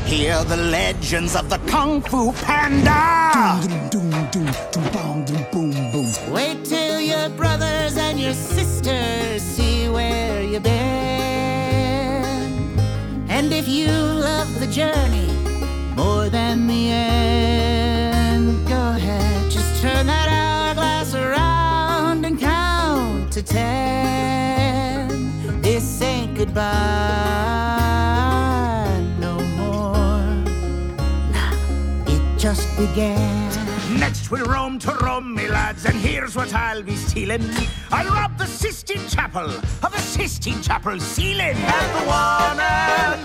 Hear the legends of the Kung Fu Panda. Wait till your brothers and your sisters see where you've been. And if you love the journey more than the end, go ahead, just turn that hourglass around and count to 10. This ain't goodbye no more. Nah, it just began. Next we'll roam to Rome, me lads, and here's what I'll be stealing. I'll rob the Sistine Chapel of the Sistine Chapel ceiling. And the one and